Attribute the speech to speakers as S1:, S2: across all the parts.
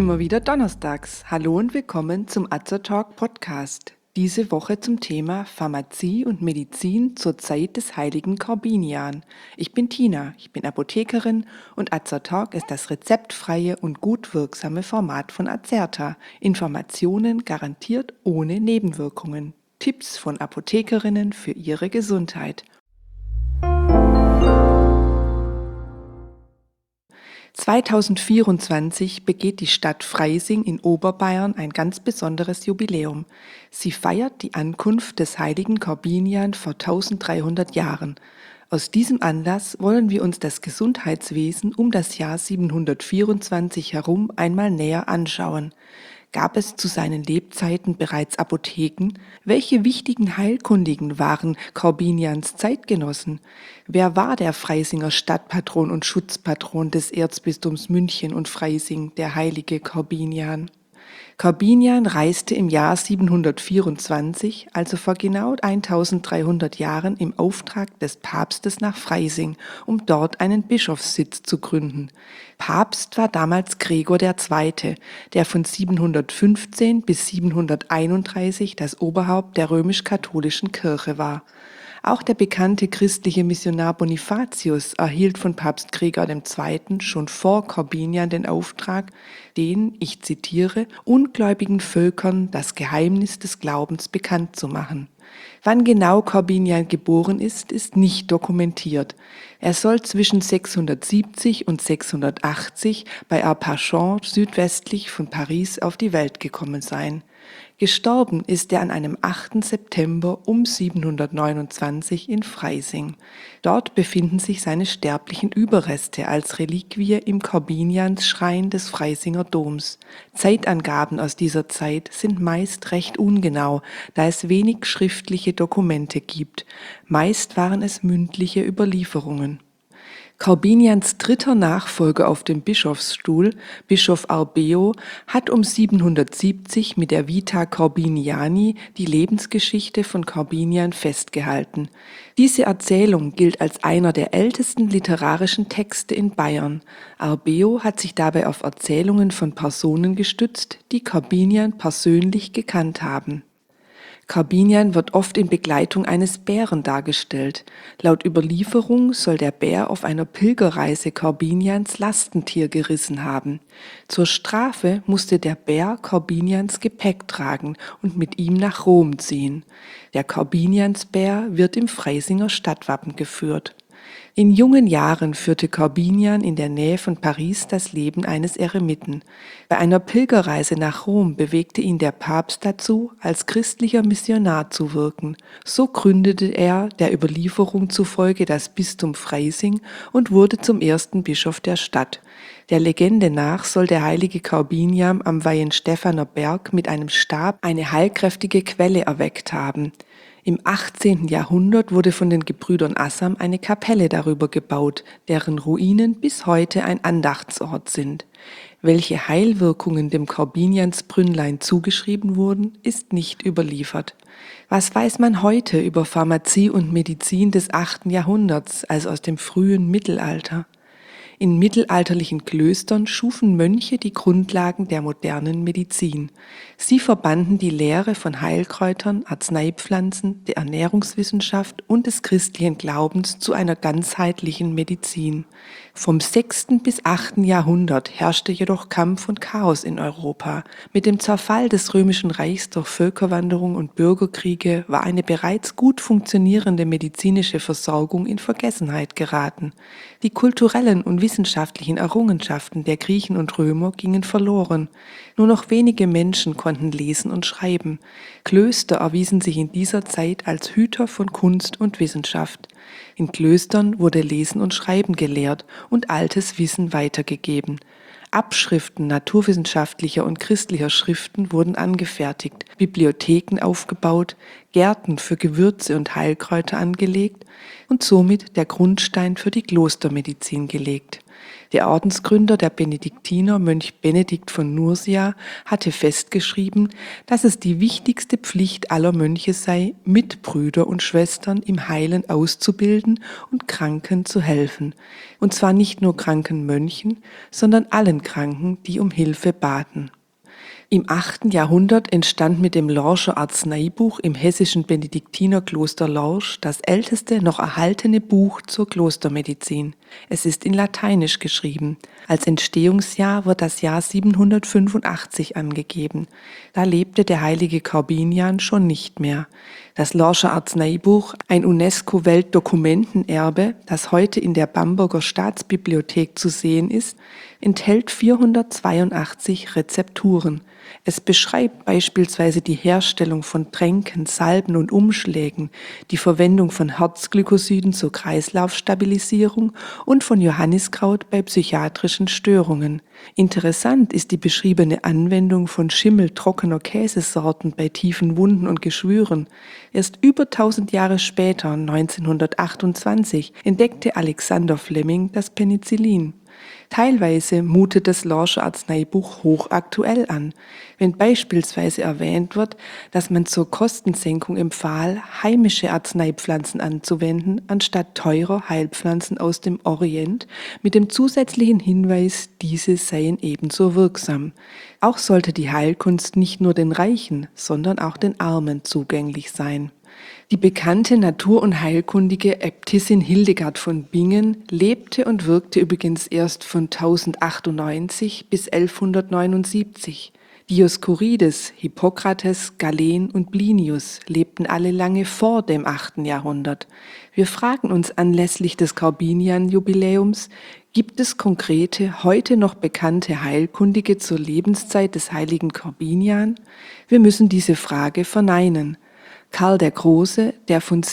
S1: Immer wieder donnerstags. Hallo und willkommen zum Azertalk Podcast. Diese Woche zum Thema Pharmazie und Medizin zur Zeit des heiligen Korbinian. Ich bin Tina, ich bin Apothekerin und Azertalk ist das rezeptfreie und gut wirksame Format von Azerta. Informationen garantiert ohne Nebenwirkungen. Tipps von Apothekerinnen für ihre Gesundheit. 2024 begeht die Stadt Freising in Oberbayern ein ganz besonderes Jubiläum. Sie feiert die Ankunft des heiligen Korbinian vor 1300 Jahren. Aus diesem Anlass wollen wir uns das Gesundheitswesen um das Jahr 724 herum einmal näher anschauen. Gab es zu seinen Lebzeiten bereits Apotheken? Welche wichtigen Heilkundigen waren Korbinians Zeitgenossen? Wer war der Freisinger Stadtpatron und Schutzpatron des Erzbistums München und Freising, der heilige Korbinian? Korbinian reiste im Jahr 724, also vor genau 1300 Jahren, im Auftrag des Papstes nach Freising, um dort einen Bischofssitz zu gründen. Papst war damals Gregor II., der von 715 bis 731 das Oberhaupt der römisch-katholischen Kirche war. Auch der bekannte christliche Missionar Bonifatius erhielt von Papst Gregor II. Schon vor Korbinian den Auftrag, den, ich zitiere, ungläubigen Völkern das Geheimnis des Glaubens bekannt zu machen. Wann genau Korbinian geboren ist, ist nicht dokumentiert. Er soll zwischen 670 und 680 bei Arpachon südwestlich von Paris auf die Welt gekommen sein. Gestorben ist er an einem 8. September um 729 in Freising. Dort befinden sich seine sterblichen Überreste als Reliquie im Korbiniansschrein des Freisinger Doms. Zeitangaben aus dieser Zeit sind meist recht ungenau, da es wenig schriftliche Dokumente gibt. Meist waren es mündliche Überlieferungen. Korbinians dritter Nachfolger auf dem Bischofsstuhl, Bischof Arbeo, hat um 770 mit der Vita Corbiniani die Lebensgeschichte von Korbinian festgehalten. Diese Erzählung gilt als einer der ältesten literarischen Texte in Bayern. Arbeo hat sich dabei auf Erzählungen von Personen gestützt, die Korbinian persönlich gekannt haben. Korbinian wird oft in Begleitung eines Bären dargestellt. Laut Überlieferung soll der Bär auf einer Pilgerreise Korbinians Lastentier gerissen haben. Zur Strafe musste der Bär Korbinians Gepäck tragen und mit ihm nach Rom ziehen. Der Korbiniansbär wird im Freisinger Stadtwappen geführt. In jungen Jahren führte Korbinian in der Nähe von Paris das Leben eines Eremiten. Bei einer Pilgerreise nach Rom bewegte ihn der Papst dazu, als christlicher Missionar zu wirken. So gründete er der Überlieferung zufolge das Bistum Freising und wurde zum ersten Bischof der Stadt. Der Legende nach soll der heilige Korbinian am Weihenstephaner Berg mit einem Stab eine heilkräftige Quelle erweckt haben. Im 18. Jahrhundert wurde von den Gebrüdern Assam eine Kapelle darüber gebaut, deren Ruinen bis heute ein Andachtsort sind. Welche Heilwirkungen dem Korbiniansbrünnlein zugeschrieben wurden, ist nicht überliefert. Was weiß man heute über Pharmazie und Medizin des 8. Jahrhunderts, also aus dem frühen Mittelalter? In mittelalterlichen Klöstern schufen Mönche die Grundlagen der modernen Medizin. Sie verbanden die Lehre von Heilkräutern, Arzneipflanzen, der Ernährungswissenschaft und des christlichen Glaubens zu einer ganzheitlichen Medizin. Vom 6. bis 8. Jahrhundert herrschte jedoch Kampf und Chaos in Europa. Mit dem Zerfall des Römischen Reichs durch Völkerwanderung und Bürgerkriege war eine bereits gut funktionierende medizinische Versorgung in Vergessenheit geraten. Die kulturellen und wissenschaftlichen Errungenschaften der Griechen und Römer gingen verloren. Nur noch wenige Menschen konnten lesen und schreiben. Klöster erwiesen sich in dieser Zeit als Hüter von Kunst und Wissenschaft. In Klöstern wurde Lesen und Schreiben gelehrt und altes Wissen weitergegeben. Abschriften naturwissenschaftlicher und christlicher Schriften wurden angefertigt, Bibliotheken aufgebaut, Gärten für Gewürze und Heilkräuter angelegt und somit der Grundstein für die Klostermedizin gelegt. Der Ordensgründer, der Benediktiner, Mönch Benedikt von Nursia, hatte festgeschrieben, dass es die wichtigste Pflicht aller Mönche sei, Mitbrüder und Schwestern im Heilen auszubilden und Kranken zu helfen. Und zwar nicht nur kranken Mönchen, sondern allen Kranken, die um Hilfe baten. Im 8. Jahrhundert entstand mit dem Lorscher Arzneibuch im hessischen Benediktinerkloster Lorsch das älteste noch erhaltene Buch zur Klostermedizin. Es ist in Lateinisch geschrieben. Als Entstehungsjahr wird das Jahr 785 angegeben. Da lebte der heilige Korbinian schon nicht mehr. Das Lorscher Arzneibuch, ein UNESCO-Weltdokumentenerbe, das heute in der Bamberger Staatsbibliothek zu sehen ist, enthält 482 Rezepturen. Es beschreibt beispielsweise die Herstellung von Tränken, Salben und Umschlägen, die Verwendung von Herzglykosiden zur Kreislaufstabilisierung und von Johanniskraut bei psychiatrischen Störungen. Interessant ist die beschriebene Anwendung von schimmeltrockener Käsesorten bei tiefen Wunden und Geschwüren. Erst über 1000 Jahre später, 1928, entdeckte Alexander Fleming das Penicillin. Teilweise mutet das Lorscher Arzneibuch hochaktuell an, wenn beispielsweise erwähnt wird, dass man zur Kostensenkung empfahl, heimische Arzneipflanzen anzuwenden, anstatt teurer Heilpflanzen aus dem Orient, mit dem zusätzlichen Hinweis, diese seien ebenso wirksam. Auch sollte die Heilkunst nicht nur den Reichen, sondern auch den Armen zugänglich sein. Die bekannte Natur- und Heilkundige Äbtissin Hildegard von Bingen lebte und wirkte übrigens erst von 1098 bis 1179. Dioskurides, Hippokrates, Galen und Plinius lebten alle lange vor dem 8. Jahrhundert. Wir fragen uns anlässlich des Korbinian-Jubiläums, gibt es konkrete, heute noch bekannte Heilkundige zur Lebenszeit des heiligen Korbinian? Wir müssen diese Frage verneinen. Karl der Große, der von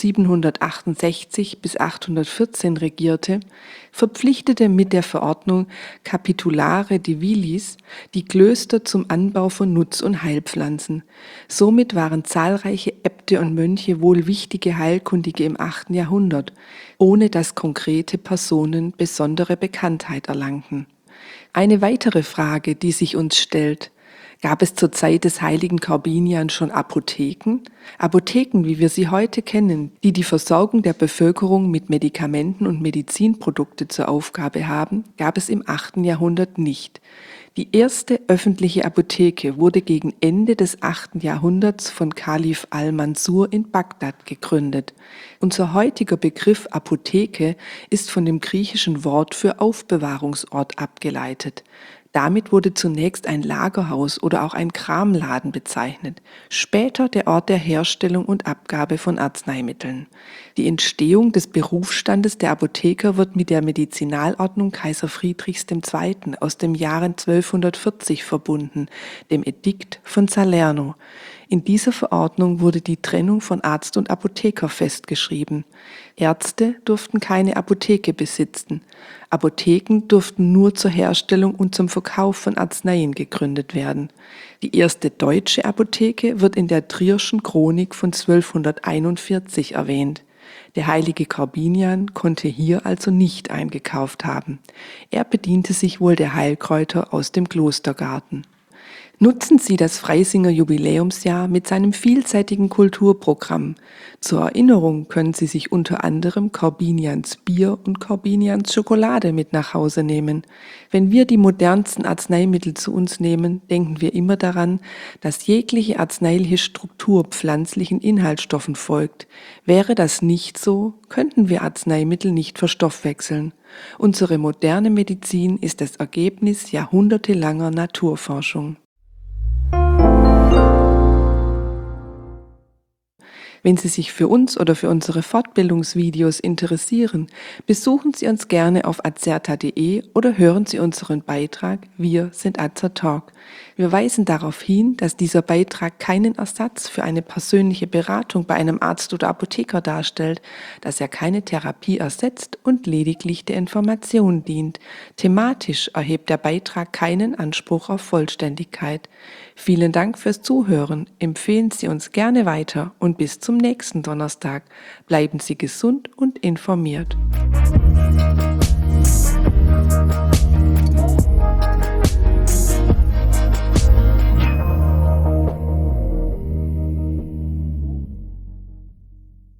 S1: 768 bis 814 regierte, verpflichtete mit der Verordnung Capitulare Divilis die Klöster zum Anbau von Nutz- und Heilpflanzen. Somit waren zahlreiche Äbte und Mönche wohl wichtige Heilkundige im 8. Jahrhundert, ohne dass konkrete Personen besondere Bekanntheit erlangten. Eine weitere Frage, die sich uns stellt: Gab es zur Zeit des heiligen Korbinian schon Apotheken? Apotheken, wie wir sie heute kennen, die die Versorgung der Bevölkerung mit Medikamenten und Medizinprodukte zur Aufgabe haben, gab es im 8. Jahrhundert nicht. Die erste öffentliche Apotheke wurde gegen Ende des 8. Jahrhunderts von Kalif al-Mansur in Bagdad gegründet. Unser heutiger Begriff Apotheke ist von dem griechischen Wort für Aufbewahrungsort abgeleitet. Damit wurde zunächst ein Lagerhaus oder auch ein Kramladen bezeichnet, später der Ort der Herstellung und Abgabe von Arzneimitteln. Die Entstehung des Berufsstandes der Apotheker wird mit der Medizinalordnung Kaiser Friedrichs II. Aus dem Jahre 1240 verbunden, dem Edikt von Salerno. In dieser Verordnung wurde die Trennung von Arzt und Apotheker festgeschrieben. Ärzte durften keine Apotheke besitzen. Apotheken durften nur zur Herstellung und zum Verkauf von Arzneien gegründet werden. Die erste deutsche Apotheke wird in der Trierschen Chronik von 1241 erwähnt. Der heilige Korbinian konnte hier also nicht eingekauft haben. Er bediente sich wohl der Heilkräuter aus dem Klostergarten. Nutzen Sie das Freisinger Jubiläumsjahr mit seinem vielseitigen Kulturprogramm. Zur Erinnerung können Sie sich unter anderem Korbinians Bier und Korbinians Schokolade mit nach Hause nehmen. Wenn wir die modernsten Arzneimittel zu uns nehmen, denken wir immer daran, dass jegliche arzneiliche Struktur pflanzlichen Inhaltsstoffen folgt. Wäre das nicht so, könnten wir Arzneimittel nicht verstoffwechseln. Unsere moderne Medizin ist das Ergebnis jahrhundertelanger Naturforschung. Wenn Sie sich für uns oder für unsere Fortbildungsvideos interessieren, besuchen Sie uns gerne auf azerta.de oder hören Sie unseren Beitrag Wir sind Azertalk. Wir weisen darauf hin, dass dieser Beitrag keinen Ersatz für eine persönliche Beratung bei einem Arzt oder Apotheker darstellt, dass er keine Therapie ersetzt und lediglich der Information dient. Thematisch erhebt der Beitrag keinen Anspruch auf Vollständigkeit. Vielen Dank fürs Zuhören. Empfehlen Sie uns gerne weiter und bis zum nächsten Donnerstag. Bleiben Sie gesund und informiert.